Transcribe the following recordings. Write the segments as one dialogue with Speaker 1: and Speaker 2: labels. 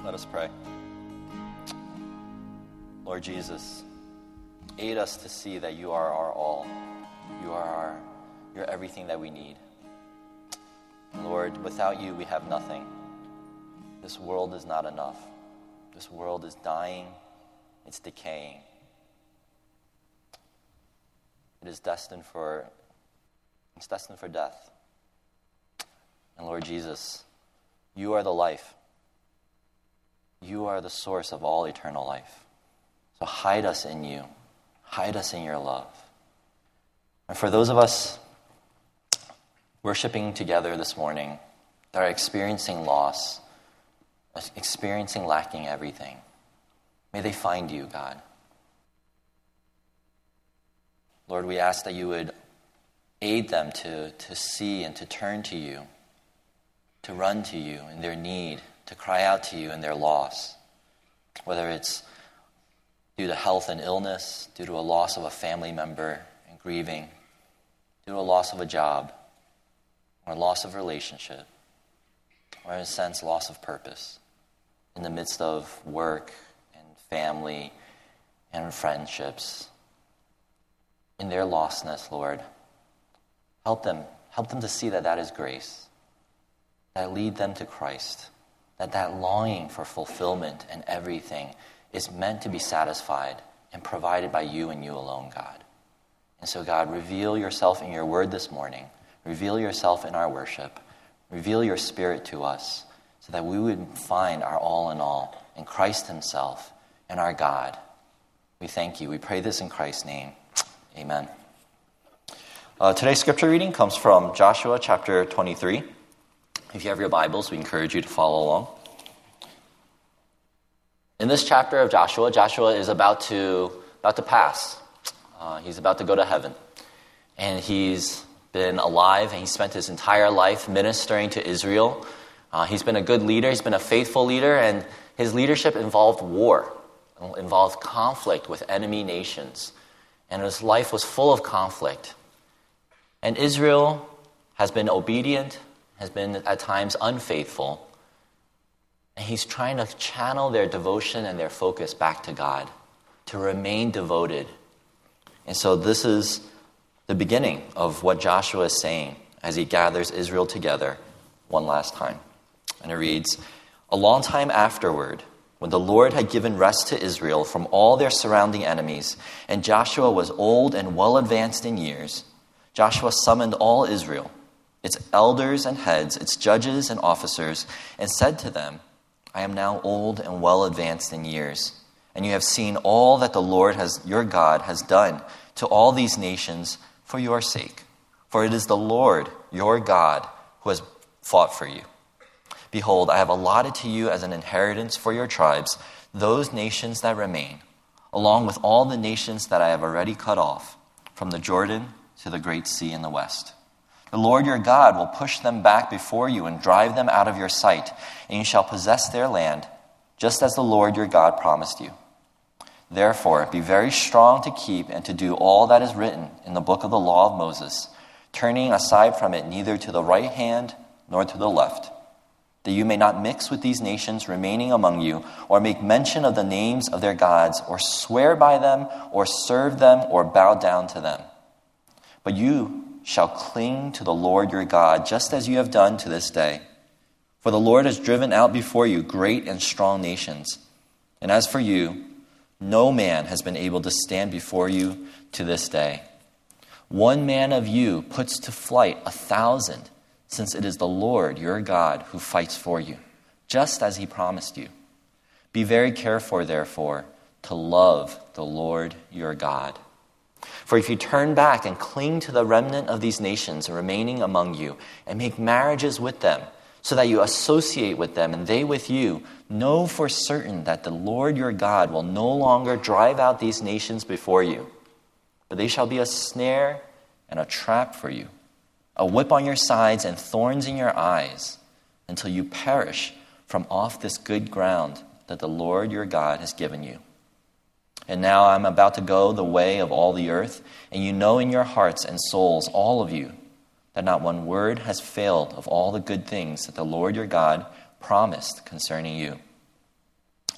Speaker 1: Let us pray. Lord Jesus, aid us to see that you are our all. You're everything that we need. Lord, without you, we have nothing. This world is not enough. This world is dying. It's decaying. It is destined for death. And Lord Jesus, you are the life. You are the source of all eternal life. So hide us in you. Hide us in your love. And for those of us worshiping together this morning that are experiencing loss, experiencing lacking everything, may they find you, God. Lord, we ask that you would aid them to see and to turn to you, to run to you in their need, to cry out to you in their loss, whether it's due to health and illness, due to a loss of a family member and grieving, due to a loss of a job, or loss of relationship, or in a sense, loss of purpose in the midst of work and family and friendships. In their lostness, Lord, help them to see that is grace, that lead them to Christ, that longing for fulfillment and everything is meant to be satisfied and provided by you and you alone, God. And so, God, reveal yourself in your word this morning. Reveal yourself in our worship. Reveal your spirit to us so that we would find our all in Christ himself and our God. We thank you. We pray this in Christ's name. Amen. Today's scripture reading comes from Joshua chapter 23. If you have your Bibles, we encourage you to follow along. In this chapter of Joshua is about to pass. He's about to go to heaven. And he's been alive, and he spent his entire life ministering to Israel. He's been a good leader. He's been a faithful leader, and his leadership involved war, involved conflict with enemy nations. And his life was full of conflict. And Israel has been obedient, has been at times unfaithful. And he's trying to channel their devotion and their focus back to God, to remain devoted. And so this is the beginning of what Joshua is saying as he gathers Israel together one last time. And it reads, "A long time afterward, when the Lord had given rest to Israel from all their surrounding enemies, and Joshua was old and well advanced in years, Joshua summoned all Israel, its elders and heads, its judges and officers, and said to them, 'I am now old and well advanced in years, and you have seen all that the Lord your God has done to all these nations for your sake. For it is the Lord your God who has fought for you. Behold, I have allotted to you as an inheritance for your tribes those nations that remain, along with all the nations that I have already cut off, from the Jordan to the great sea in the west. The Lord your God will push them back before you and drive them out of your sight, and you shall possess their land, just as the Lord your God promised you. Therefore, be very strong to keep and to do all that is written in the book of the law of Moses, turning aside from it neither to the right hand nor to the left, that you may not mix with these nations remaining among you, or make mention of the names of their gods, or swear by them, or serve them, or bow down to them. But you shall cling to the Lord your God, just as you have done to this day. For the Lord has driven out before you great and strong nations. And as for you, no man has been able to stand before you to this day. One man of you puts to flight 1,000, since it is the Lord your God who fights for you, just as he promised you. Be very careful, therefore, to love the Lord your God. For if you turn back and cling to the remnant of these nations remaining among you, and make marriages with them, so that you associate with them and they with you, know for certain that the Lord your God will no longer drive out these nations before you, but they shall be a snare and a trap for you, a whip on your sides and thorns in your eyes, until you perish from off this good ground that the Lord your God has given you. And now I'm about to go the way of all the earth, and you know in your hearts and souls, all of you, that not one word has failed of all the good things that the Lord your God promised concerning you.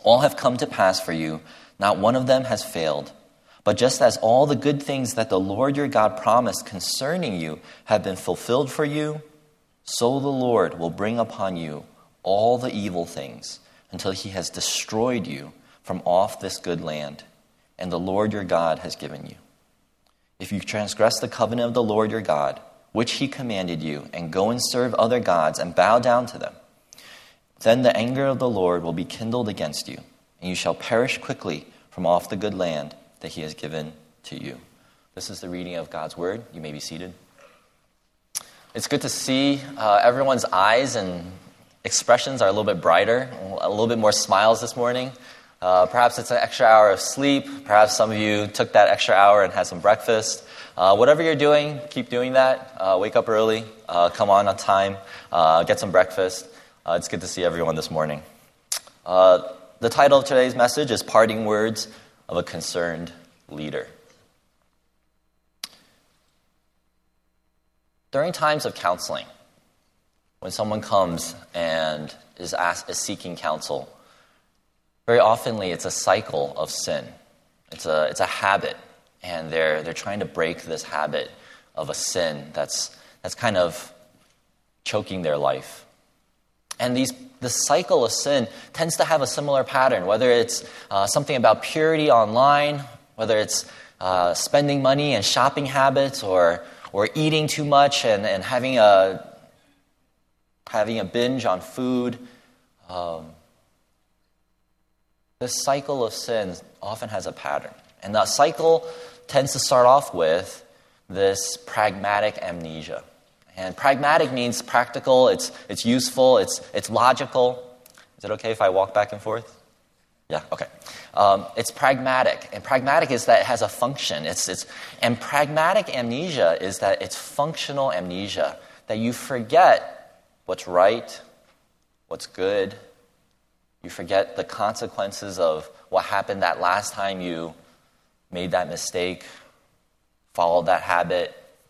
Speaker 1: All have come to pass for you. Not one of them has failed. But just as all the good things that the Lord your God promised concerning you have been fulfilled for you, so the Lord will bring upon you all the evil things until he has destroyed you from off this good land, and the Lord your God has given you. If you transgress the covenant of the Lord your God, which he commanded you, and go and serve other gods and bow down to them, then the anger of the Lord will be kindled against you, and you shall perish quickly from off the good land that he has given to you. This is the reading of God's word. You may be seated. It's good to see everyone's eyes and expressions are a little bit brighter, a little bit more smiles this morning. Perhaps it's an extra hour of sleep. Perhaps some of you took that extra hour and had some breakfast. Whatever you're doing, keep doing that. Wake up early, come on time, get some breakfast. It's good to see everyone this morning. The title of today's message is Parting Words of a Concerned Leader. During times of counseling, when someone comes and is seeking counsel, very oftenly it's a cycle of sin. It's a habit, and they're trying to break this habit of a sin that's kind of choking their life. And the cycle of sin tends to have a similar pattern, whether it's something about purity online, whether it's spending money and shopping habits, or eating too much and having a binge on food. This cycle of sin often has a pattern. And the cycle tends to start off with this pragmatic amnesia. And pragmatic means practical, it's useful, it's logical. Is it okay if I walk back and forth? Yeah, okay. It's pragmatic. And pragmatic is that it has a function. And pragmatic amnesia is that it's functional amnesia, that you forget what's right, what's good. You forget the consequences of what happened that last time you made that mistake, followed that habit.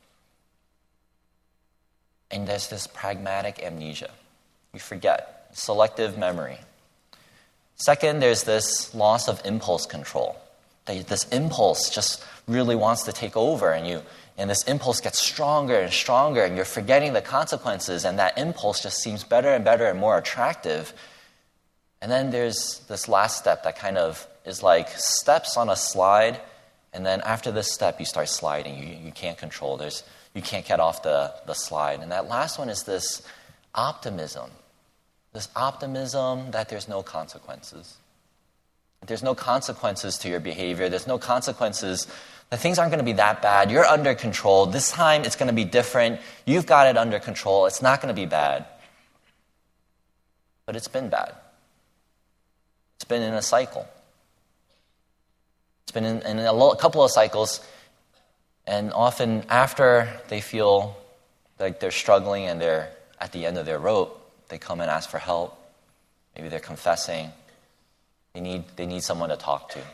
Speaker 1: And there's this pragmatic amnesia. You forget. Selective memory. Second, there's this loss of impulse control. This impulse just really wants to take over, and this impulse gets stronger and stronger, and you're forgetting the consequences, and that impulse just seems better and better and more attractive. And then there's this last step that kind of is like steps on a slide, and then after this step, you start sliding. You can't control. You can't get off the slide. And that last one is this optimism. This optimism that there's no consequences. There's no consequences to your behavior. There's no consequences. That things aren't going to be that bad. You're under control. This time it's going to be different. You've got it under control. It's not going to be bad. But it's been bad. It's been in a cycle. It's been in a couple of cycles. And often after they feel like they're struggling and they're at the end of their rope, they come and ask for help. Maybe they're confessing. They need someone to talk to.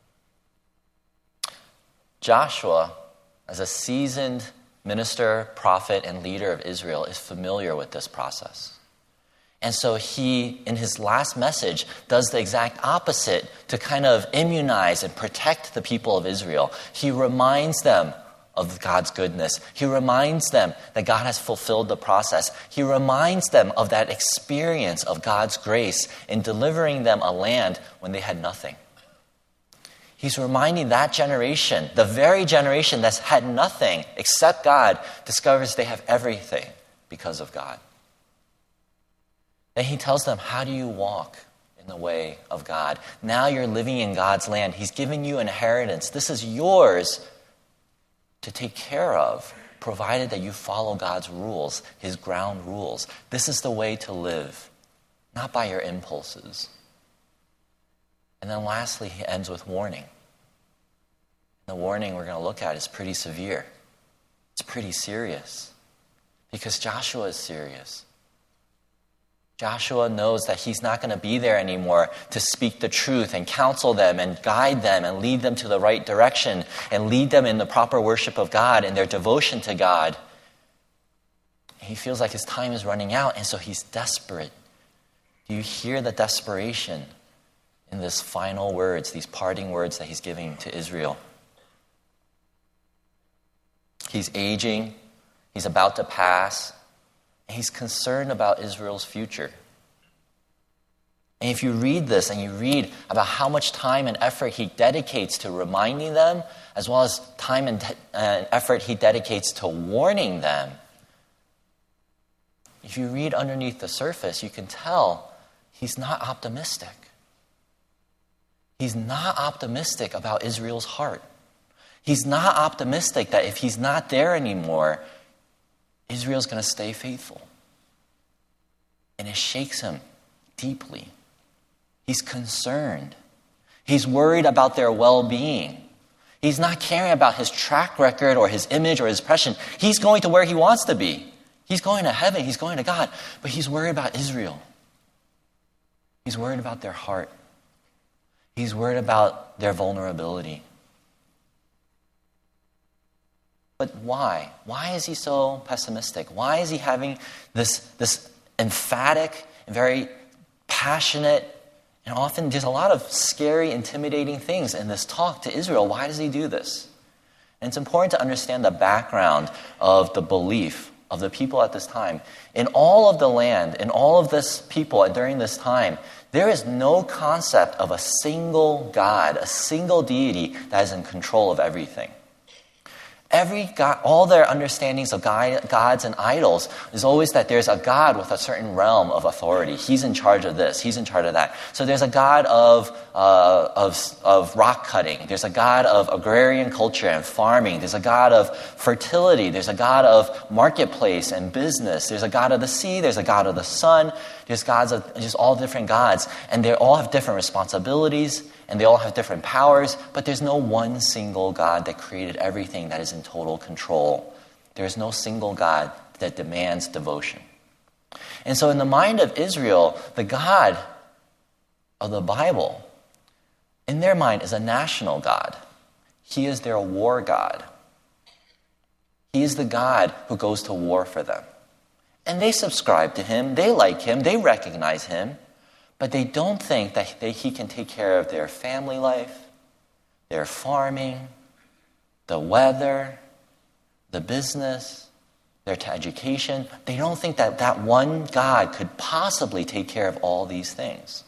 Speaker 1: Joshua, as a seasoned minister, prophet, and leader of Israel, is familiar with this process. And so he, in his last message, does the exact opposite to kind of immunize and protect the people of Israel. He reminds them of God's goodness. He reminds them that God has fulfilled the process. He reminds them of that experience of God's grace in delivering them a land when they had nothing. He's reminding that generation, the very generation that's had nothing except God, discovers they have everything because of God. Then he tells them, how do you walk in the way of God? Now you're living in God's land. He's given you an inheritance. This is yours to take care of, provided that you follow God's rules, his ground rules. This is the way to live, not by your impulses. And then lastly, he ends with warning. The warning we're going to look at is pretty severe. It's pretty serious, because Joshua is serious. Joshua knows that he's not going to be there anymore to speak the truth and counsel them and guide them and lead them to the right direction and lead them in the proper worship of God and their devotion to God. He feels like his time is running out, and so he's desperate. Do you hear the desperation in this final words, these parting words that he's giving to Israel. He's aging, he's about to pass, and he's concerned about Israel's future. And if you read this and you read about how much time and effort he dedicates to reminding them, as well as time and effort he dedicates to warning them, if you read underneath the surface, you can tell he's not optimistic. He's not optimistic about Israel's heart. He's not optimistic that if he's not there anymore, Israel's going to stay faithful. And it shakes him deeply. He's concerned. He's worried about their well-being. He's not caring about his track record or his image or his impression. He's going to where he wants to be. He's going to heaven. He's going to God. But he's worried about Israel. He's worried about their heart. He's worried about their vulnerability. But why? Why is he so pessimistic? Why is he having this emphatic and very passionate, and often there's a lot of scary, intimidating things in this talk to Israel? Why does he do this? And it's important to understand the background of the belief of the people at this time. In all of the land, in all of this people during this time, there is no concept of a single God, a single deity that is in control of everything. Every God, all their understandings of gods and idols is always that there's a God with a certain realm of authority. He's in charge of this. He's in charge of that. So there's a God of rock cutting. There's a God of agrarian culture and farming. There's a God of fertility. There's a God of marketplace and business. There's a God of the sea. There's a God of the sun. There's gods of just all different gods, and they all have different responsibilities. And they all have different powers, but there's no one single God that created everything that is in total control. There's no single God that demands devotion. And so in the mind of Israel, the God of the Bible, in their mind, is a national God. He is their war God. He is the God who goes to war for them. And they subscribe to him, they like him, they recognize him. But they don't think that he can take care of their family life, their farming, the weather, the business, their education. They don't think that that one God could possibly take care of all these things.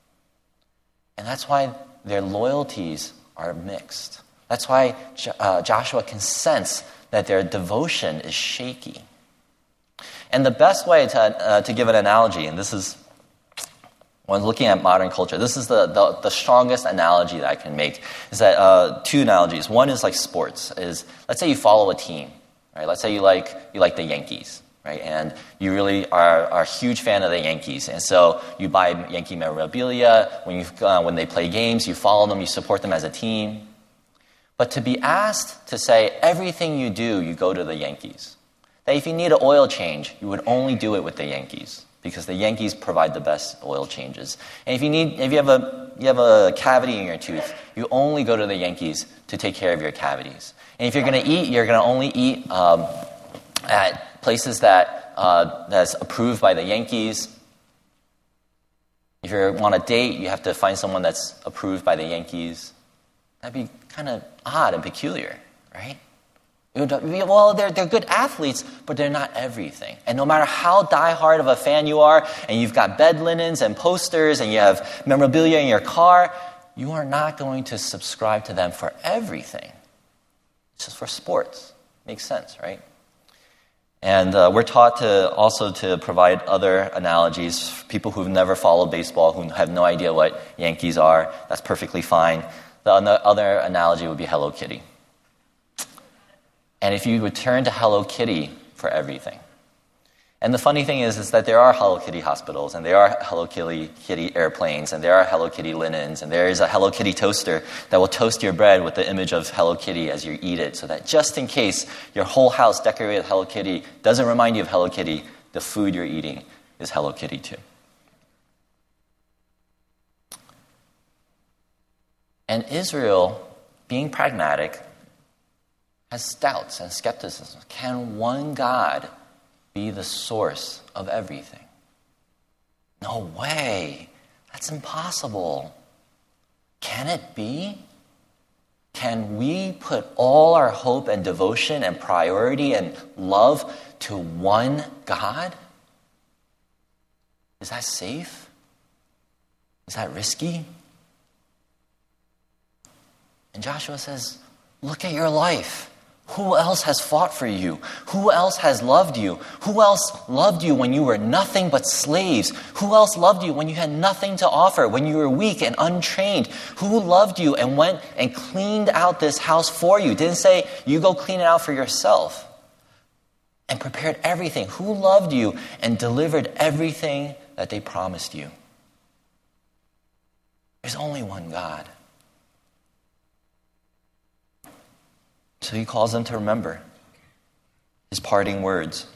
Speaker 1: And that's why their loyalties are mixed. That's why Joshua can sense that their devotion is shaky. And the best way to give an analogy, and this is when looking at modern culture, this is the strongest analogy that I can make, is that two analogies. One is like sports. Is let's say you follow a team, right? Let's say you like the Yankees, right? And you really are a huge fan of the Yankees, and so you buy Yankee memorabilia. When they play games, you follow them, you support them as a team. But to be asked to say everything you do, you go to the Yankees. That if you need an oil change, you would only do it with the Yankees, because the Yankees provide the best oil changes. And if you have a cavity in your tooth, you only go to the Yankees to take care of your cavities. And if you're going to eat, you're going to only eat at places that's approved by the Yankees. If you want a date, you have to find someone that's approved by the Yankees. That'd be kind of odd and peculiar, right? Well, they're good athletes, but they're not everything. And no matter how diehard of a fan you are, and you've got bed linens and posters, and you have memorabilia in your car, you are not going to subscribe to them for everything. It's just for sports. Makes sense, right? And we're taught to provide other analogies. People who've never followed baseball, who have no idea what Yankees are, that's perfectly fine. The other analogy would be Hello Kitty. And if you would turn to Hello Kitty for everything. And the funny thing is that there are Hello Kitty hospitals, and there are Hello Kitty airplanes, and there are Hello Kitty linens, and there is a Hello Kitty toaster that will toast your bread with the image of Hello Kitty as you eat it, so that just in case your whole house decorated with Hello Kitty doesn't remind you of Hello Kitty, the food you're eating is Hello Kitty too. And Israel, being pragmatic, has doubts and skepticism. Can one God be the source of everything? No way. That's impossible. Can it be? Can we put all our hope and devotion and priority and love to one God? Is that safe? Is that risky? And Joshua says, look at your life. Who else has fought for you? Who else has loved you? Who else loved you when you were nothing but slaves? Who else loved you when you had nothing to offer, when you were weak and untrained? Who loved you and went and cleaned out this house for you? Didn't say, you go clean it out for yourself. And prepared everything. Who loved you and delivered everything that they promised you? There's only one God. So he calls them to remember his parting words,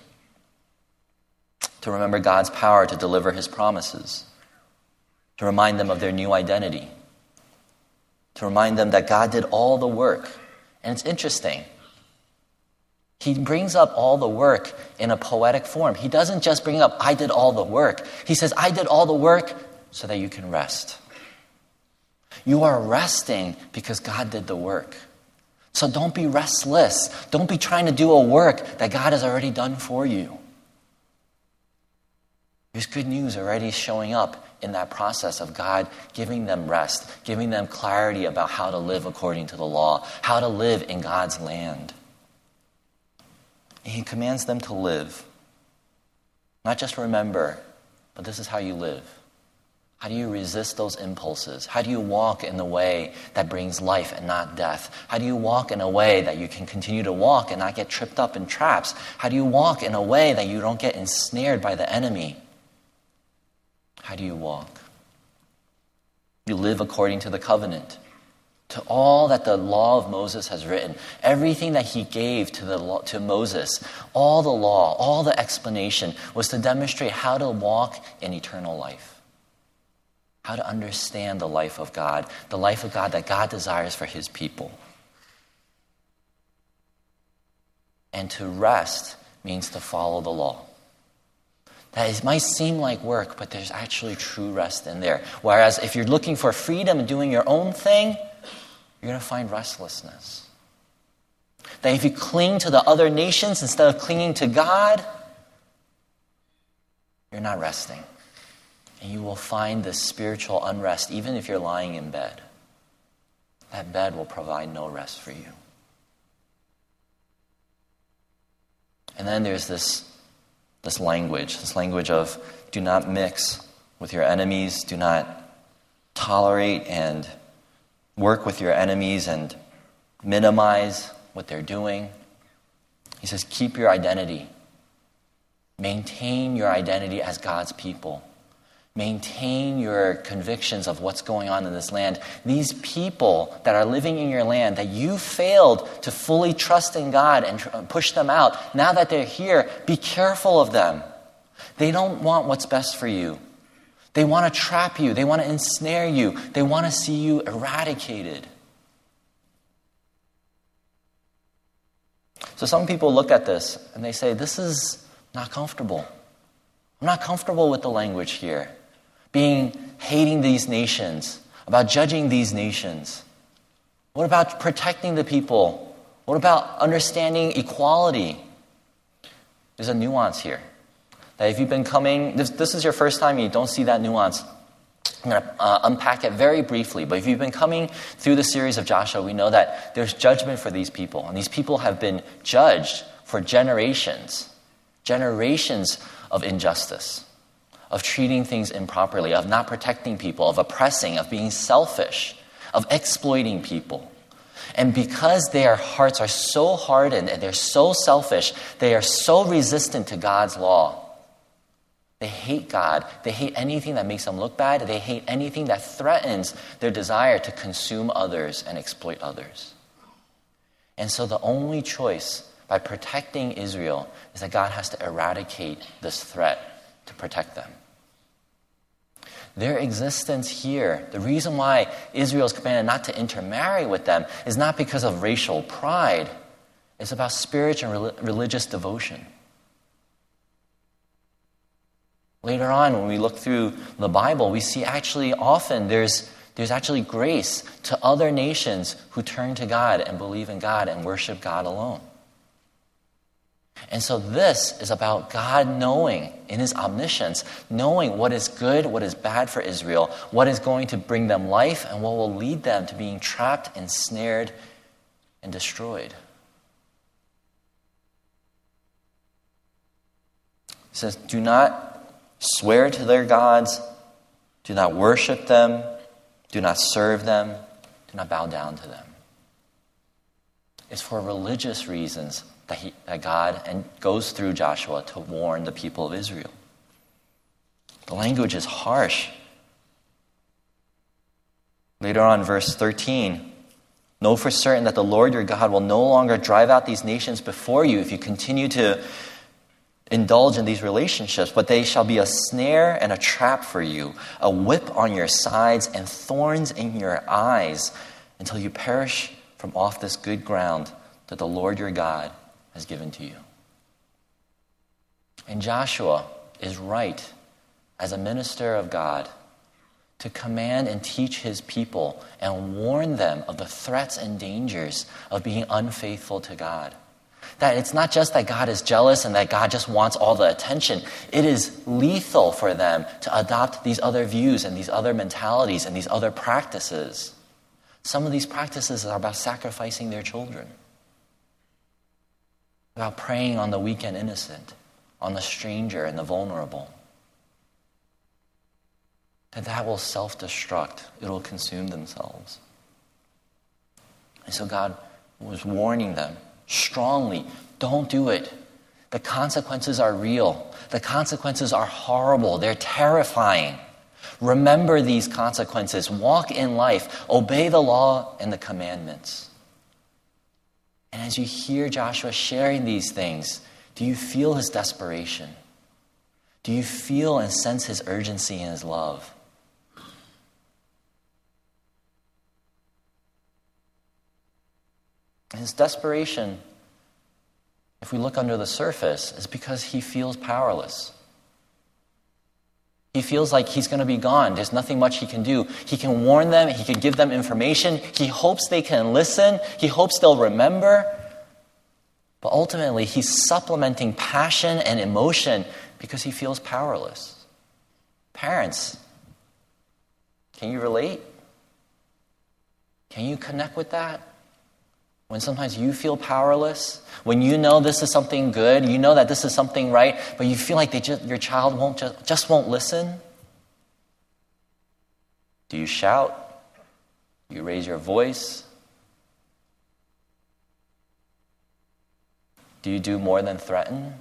Speaker 1: to remember God's power to deliver his promises, to remind them of their new identity, to remind them that God did all the work. And it's interesting. He brings up all the work in a poetic form. He doesn't just bring up, I did all the work. He says, I did all the work so that you can rest. You are resting because God did the work. So don't be restless. Don't be trying to do a work that God has already done for you. There's good news already showing up in that process of God giving them rest, giving them clarity about how to live according to the law, how to live in God's land. And he commands them to live. Not just remember, but this is how you live. How do you resist those impulses? How do you walk in the way that brings life and not death? How do you walk in a way that you can continue to walk and not get tripped up in traps? How do you walk in a way that you don't get ensnared by the enemy? How do you walk? You live according to the covenant, to all that the law of Moses has written, everything that he gave to Moses, all the law, all the explanation was to demonstrate how to walk in eternal life. How to understand the life of God that God desires for his people. And to rest means to follow the law. That it might seem like work, but there's actually true rest in there. Whereas if you're looking for freedom and doing your own thing, you're going to find restlessness. That if you cling to the other nations instead of clinging to God, you're not resting. And you will find this spiritual unrest even if you're lying in bed. That bed will provide no rest for you. And then there's this language of do not mix with your enemies, do not tolerate and work with your enemies and minimize what they're doing. He says, keep your identity. Maintain your identity as God's people. Maintain your convictions of what's going on in this land. These people that are living in your land, that you failed to fully trust in God and push them out, now that they're here, be careful of them. They don't want what's best for you. They want to trap you. They want to ensnare you. They want to see you eradicated. So some people look at this and they say, this is not comfortable. I'm not comfortable with the language here. Hating these nations, about judging these nations. What about protecting the people? What about understanding equality? There's a nuance here. That if you've been coming, this is your first time, you don't see that nuance. I'm going to unpack it very briefly, but if you've been coming through the series of Joshua, we know that there's judgment for these people, and these people have been judged for generations of injustice, of treating things improperly, of not protecting people, of oppressing, of being selfish, of exploiting people. And because their hearts are so hardened and they're so selfish, they are so resistant to God's law. They hate God. They hate anything that makes them look bad. They hate anything that threatens their desire to consume others and exploit others. And so the only choice by protecting Israel is that God has to eradicate this threat to protect them. Their existence here, the reason why Israel is commanded not to intermarry with them is not because of racial pride. It's about spiritual and religious devotion. Later on, when we look through the Bible, we see actually often there's There's actually grace to other nations who turn to God and believe in God and worship God alone. And so this is about God knowing in his omniscience, knowing what is good, what is bad for Israel, what is going to bring them life, and what will lead them to being trapped, ensnared, and destroyed. He says, do not swear to their gods, do not worship them, do not serve them, do not bow down to them. It's for religious reasons that God goes through Joshua to warn the people of Israel. The language is harsh. Later on, verse 13, know for certain that the Lord your God will no longer drive out these nations before you if you continue to indulge in these relationships, but they shall be a snare and a trap for you, a whip on your sides and thorns in your eyes until you perish from off this good ground that the Lord your God has given to you. And Joshua is right as a minister of God to command and teach his people and warn them of the threats and dangers of being unfaithful to God. That it's not just that God is jealous and that God just wants all the attention. It is lethal for them to adopt these other views and these other mentalities and these other practices. Some of these practices are about sacrificing their children, about preying on the weak and innocent, on the stranger and the vulnerable. That will self-destruct. It will consume themselves. And so God was warning them strongly, don't do it. The consequences are real. The consequences are horrible. They're terrifying. Remember these consequences. Walk in life. Obey the law and the commandments. And as you hear Joshua sharing these things, do you feel his desperation? Do you feel and sense his urgency and his love? His desperation, if we look under the surface, is because he feels powerless. He feels like he's going to be gone. There's nothing much he can do. He can warn them. He can give them information. He hopes they can listen. He hopes they'll remember. But ultimately, he's supplementing passion and emotion because he feels powerless. Parents, can you relate? Can you connect with that? When sometimes you feel powerless, when you know this is something good, you know that this is something right, but you feel like your child won't listen. Do you shout? Do you raise your voice? Do you do more than threaten?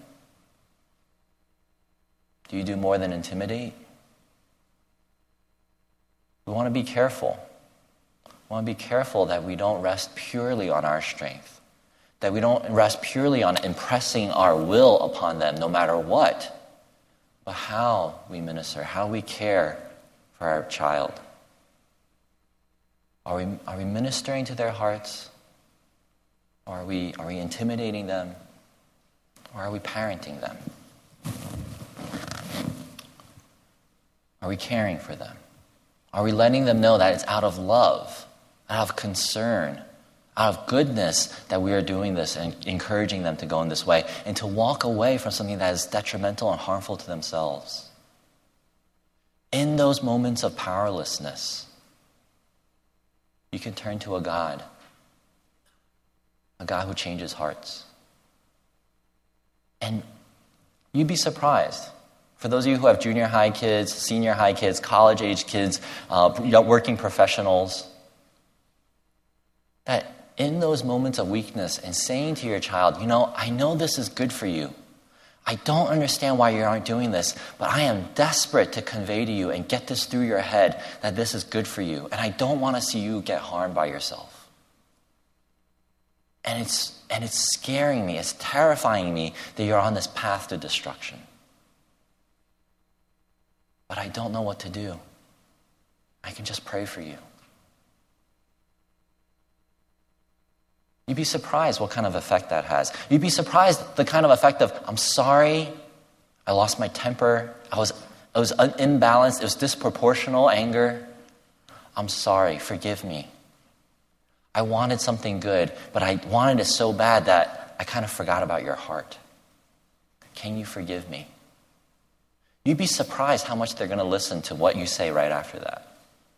Speaker 1: Do you do more than intimidate? We want to be careful. We want to be careful that we don't rest purely on our strength, that we don't rest purely on impressing our will upon them no matter what, but how we minister, how we care for our child. Are we ministering to their hearts? Or are we intimidating them? Or are we parenting them? Are we caring for them? Are we letting them know that it's out of love, out of concern, out of goodness that we are doing this and encouraging them to go in this way and to walk away from something that is detrimental and harmful to themselves? In those moments of powerlessness, you can turn to a God who changes hearts. And you'd be surprised. For those of you who have junior high kids, senior high kids, college-age kids, working professionals, that in those moments of weakness and saying to your child, I know this is good for you. I don't understand why you aren't doing this, but I am desperate to convey to you and get this through your head that this is good for you. And I don't want to see you get harmed by yourself. And it's scaring me, it's terrifying me that you're on this path to destruction. But I don't know what to do. I can just pray for you. You'd be surprised what kind of effect that has. You'd be surprised the kind of effect of, I'm sorry, I lost my temper, I was imbalanced, it was disproportional anger. I'm sorry, forgive me. I wanted something good, but I wanted it so bad that I kind of forgot about your heart. Can you forgive me? You'd be surprised how much they're going to listen to what you say right after that.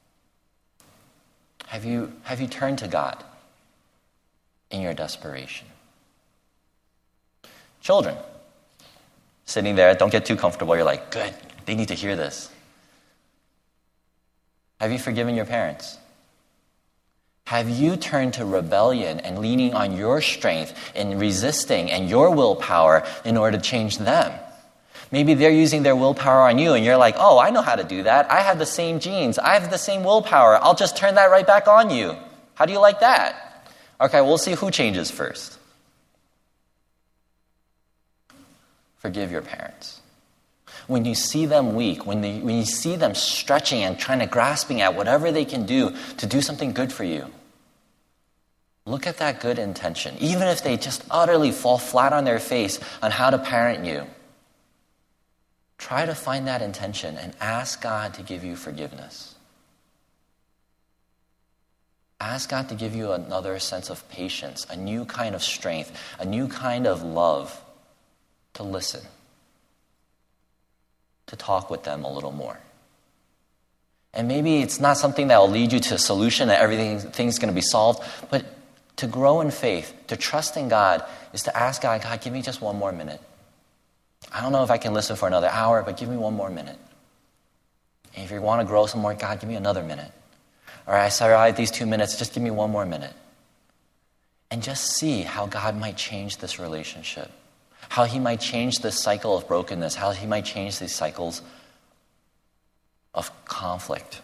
Speaker 1: Have you turned to God in your desperation? Children, sitting there, don't get too comfortable. You're like, good, they need to hear this. Have you forgiven your parents? Have you turned to rebellion and leaning on your strength and resisting and your willpower in order to change them? Maybe they're using their willpower on you and you're like, oh, I know how to do that. I have the same genes. I have the same willpower. I'll just turn that right back on you. How do you like that? Okay, we'll see who changes first. Forgive your parents. When you see them weak, when you see them stretching and trying to grasping at whatever they can do to do something good for you, look at that good intention. Even if they just utterly fall flat on their face on how to parent you, try to find that intention and ask God to give you forgiveness. Ask God to give you another sense of patience, a new kind of strength, a new kind of love to listen, to talk with them a little more. And maybe it's not something that will lead you to a solution that everything's going to be solved, but to grow in faith, to trust in God, is to ask God, God, give me just one more minute. I don't know if I can listen for another hour, but give me one more minute. And if you want to grow some more, God, give me another minute. All right, I survived these 2 minutes, just give me one more minute. And just see how God might change this relationship. How he might change this cycle of brokenness. How he might change these cycles of conflict.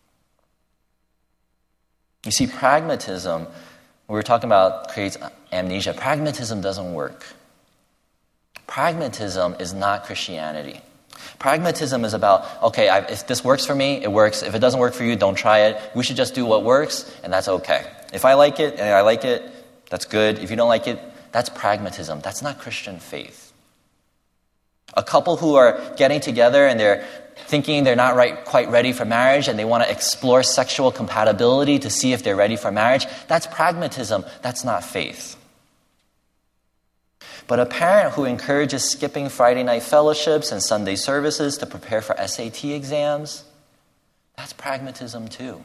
Speaker 1: You see, pragmatism, we were talking about creates amnesia. Pragmatism doesn't work. Pragmatism is not Christianity. Pragmatism is about, okay, if this works for me, it works. If it doesn't work for you, don't try it. We should just do what works, and that's okay. If I like it, and I like it, that's good. If you don't like it, that's pragmatism. That's not Christian faith. A couple who are getting together and they're thinking they're not quite ready for marriage and they want to explore sexual compatibility to see if they're ready for marriage, that's pragmatism. That's not faith. But a parent who encourages skipping Friday night fellowships and Sunday services to prepare for SAT exams, that's pragmatism too.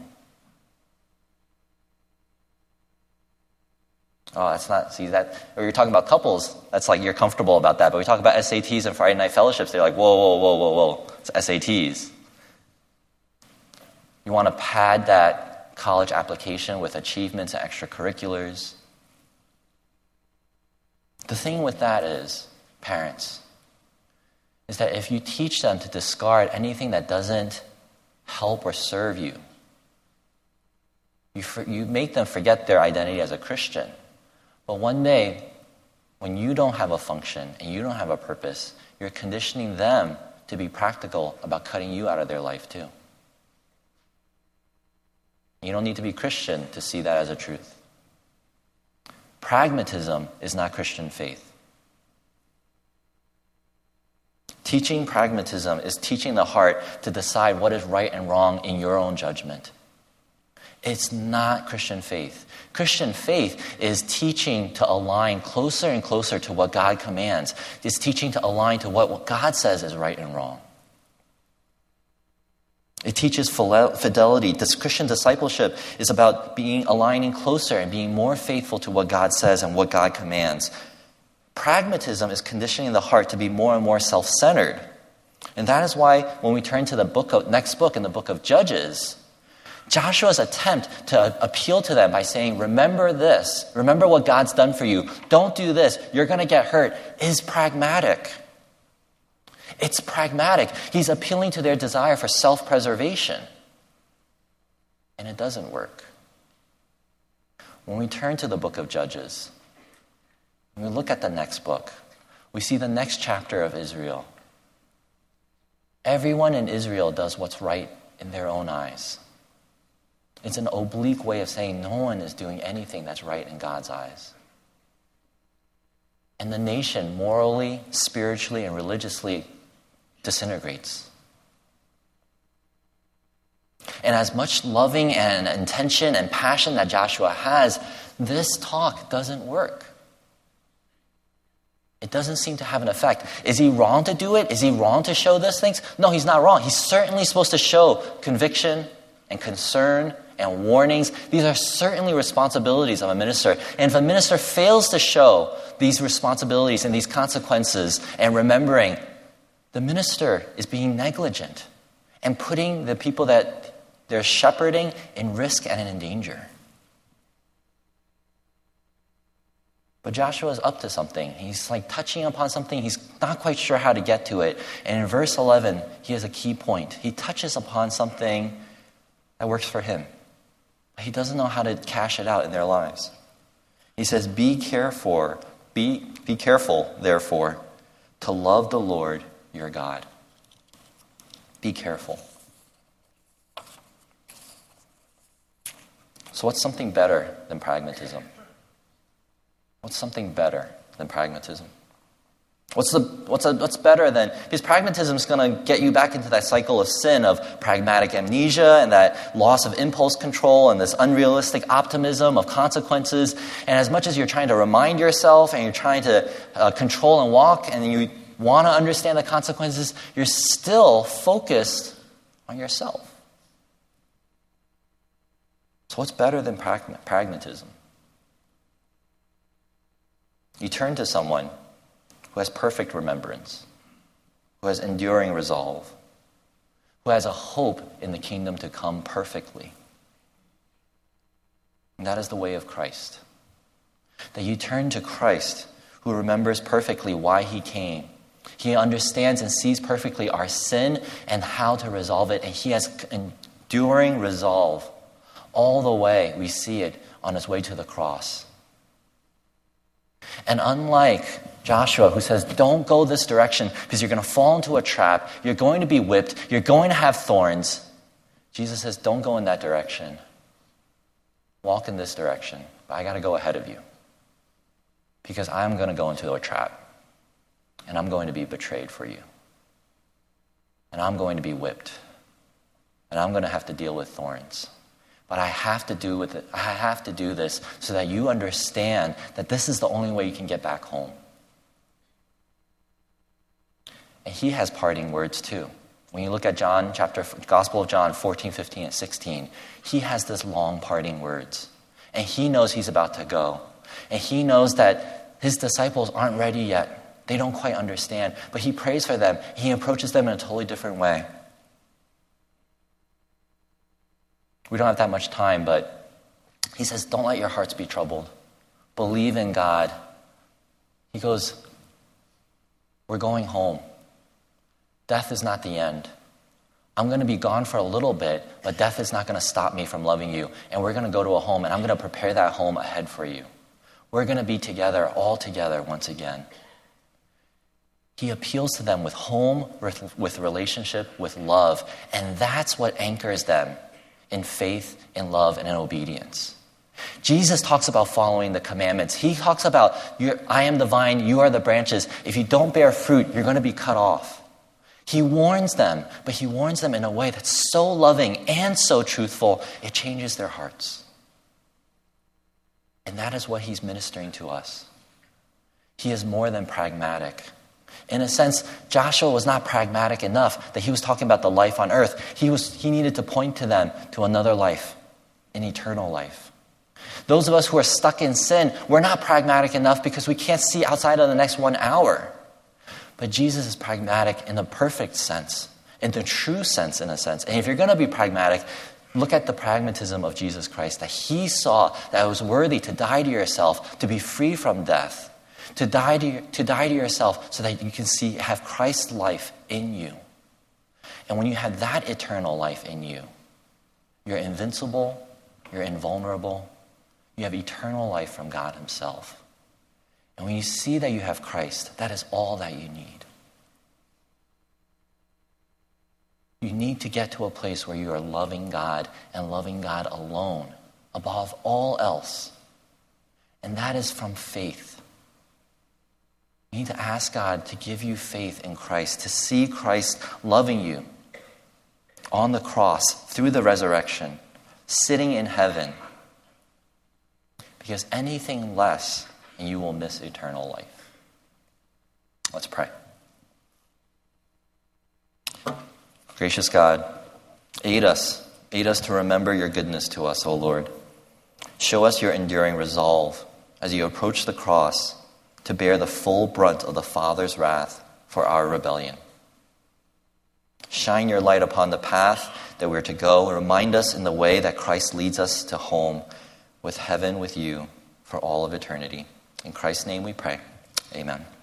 Speaker 1: Oh, that's not, see that, or you're talking about couples, that's like you're comfortable about that. But we talk about SATs and Friday night fellowships, they're like, whoa, it's SATs. You want to pad that college application with achievements and extracurriculars. The thing with that is, parents, is that if you teach them to discard anything that doesn't help or serve you, you make them forget their identity as a Christian. But one day, when you don't have a function and you don't have a purpose, you're conditioning them to be practical about cutting you out of their life too. You don't need to be Christian to see that as a truth. Pragmatism is not Christian faith. Teaching pragmatism is teaching the heart to decide what is right and wrong in your own judgment. It's not Christian faith. Christian faith is teaching to align closer and closer to what God commands. It's teaching to align to what God says is right and wrong. It teaches fidelity. This Christian discipleship is about aligning closer and being more faithful to what God says and what God commands. Pragmatism is conditioning the heart to be more and more self-centered. And that is why when we turn to the next book in the book of Judges, Joshua's attempt to appeal to them by saying, remember this, remember what God's done for you, don't do this, you're going to get hurt, is pragmatic. It's pragmatic. He's appealing to their desire for self-preservation. And it doesn't work. When we turn to the book of Judges, when we look at the next book, we see the next chapter of Israel. Everyone in Israel does what's right in their own eyes. It's an oblique way of saying no one is doing anything that's right in God's eyes. And the nation morally, spiritually, and religiously disintegrates. And And as much loving and intention and passion that Joshua has, this talk doesn't work. It doesn't seem to have an effect. Is he wrong to do it? Is he wrong to show those things? No, he's not wrong. He's certainly supposed to show conviction and concern and warnings. These are certainly responsibilities of a minister. And if a minister fails to show these responsibilities and these consequences and remembering, the minister is being negligent and putting the people that they're shepherding in risk and in danger. But Joshua is up to something. He's like touching upon something. He's not quite sure how to get to it. And in verse 11, he has a key point. He touches upon something that works for him. But he doesn't know how to cash it out in their lives. He says, be careful, therefore, to love the Lord your God. Be careful. So what's something better than pragmatism? What's something better than pragmatism? What's better than... Because pragmatism is going to get you back into that cycle of sin, of pragmatic amnesia and that loss of impulse control and this unrealistic optimism of consequences. And as much as you're trying to remind yourself and you're trying to control and walk and you want to understand the consequences, you're still focused on yourself. So what's better than pragmatism? You turn to someone who has perfect remembrance, who has enduring resolve, who has a hope in the kingdom to come perfectly. And that is the way of Christ. That you turn to Christ, who remembers perfectly why he came. He understands and sees perfectly our sin and how to resolve it, and he has enduring resolve all the way. We see it on his way to the cross. And unlike Joshua, who says, don't go this direction because you're going to fall into a trap, you're going to be whipped, you're going to have thorns, Jesus says, don't go in that direction. Walk in this direction, but I got to go ahead of you because I'm going to go into a trap and I'm going to be betrayed for you. And I'm going to be whipped and I'm going to have to deal with thorns. But I have to do this so that you understand that this is the only way you can get back home. And he has parting words too. When you look at Gospel of John 14, 15, and 16, he has this long parting words. And he knows he's about to go. And he knows that his disciples aren't ready yet. They don't quite understand. But he prays for them. He approaches them in a totally different way. We don't have that much time, but he says, don't let your hearts be troubled. Believe in God. He goes, we're going home. Death is not the end. I'm going to be gone for a little bit, but death is not going to stop me from loving you. And we're going to go to a home, and I'm going to prepare that home ahead for you. We're going to be together, all together once again. He appeals to them with home, with relationship, with love. And that's what anchors them in faith, in love, and in obedience. Jesus talks about following the commandments. He talks about, I am the vine, you are the branches. If you don't bear fruit, you're going to be cut off. He warns them, but he warns them in a way that's so loving and so truthful, it changes their hearts. And that is what he's ministering to us. He is more than pragmatic. In a sense, Joshua was not pragmatic enough that he was talking about the life on earth. He needed to point to them to another life, an eternal life. Those of us who are stuck in sin, we're not pragmatic enough because we can't see outside of the next 1 hour. But Jesus is pragmatic in the perfect sense, in the true sense, in a sense. And if you're going to be pragmatic, look at the pragmatism of Jesus Christ, that he saw that it was worthy to die to yourself, to be free from death, to die to yourself so that you can have Christ's life in you. And when you have that eternal life in you, you're invincible, you're invulnerable, you have eternal life from God himself. And when you see that you have Christ, that is all that you need. You need to get to a place where you are loving God and loving God alone, above all else. And that is from faith. You need to ask God to give you faith in Christ, to see Christ loving you on the cross, through the resurrection, sitting in heaven. Because anything less, and you will miss eternal life. Let's pray. Gracious God, aid us to remember your goodness to us, O Lord. Show us your enduring resolve as you approach the cross to bear the full brunt of the Father's wrath for our rebellion. Shine your light upon the path that we're to go. Remind us in the way that Christ leads us to home with heaven with you for all of eternity. In Christ's name we pray. Amen.